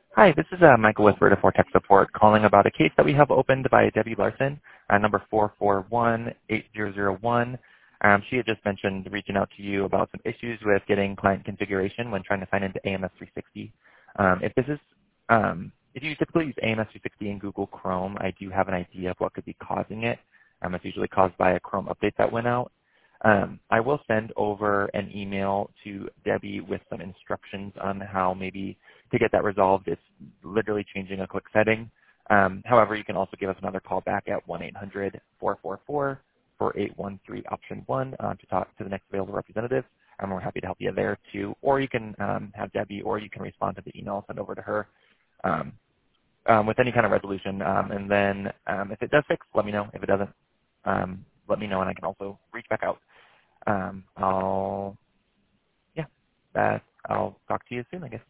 Hi, this is Michael with Vertifor Tech Support calling about a case that we have opened by Debbie Larson, number 4418001. She had just mentioned reaching out to you about some issues with getting client configuration when trying to sign into AMS 360. If you typically use AMS 360 in Google Chrome, I do have an idea of what could be causing it. It's usually caused by a Chrome update that went out. I will send over an email to Debbie with some instructions on how maybe to get that resolved. It's literally changing a quick setting. However, you can also give us another call back at 1-800-444-4813 option 1 to talk to the next available representative. And we're happy to help you there too. Or you can have Debbie, or you can respond to the email I'll send over to her with any kind of resolution. And then if it does fix, let me know. If it doesn't, let me know, and I can also reach back out. I'll talk to you soon, I guess.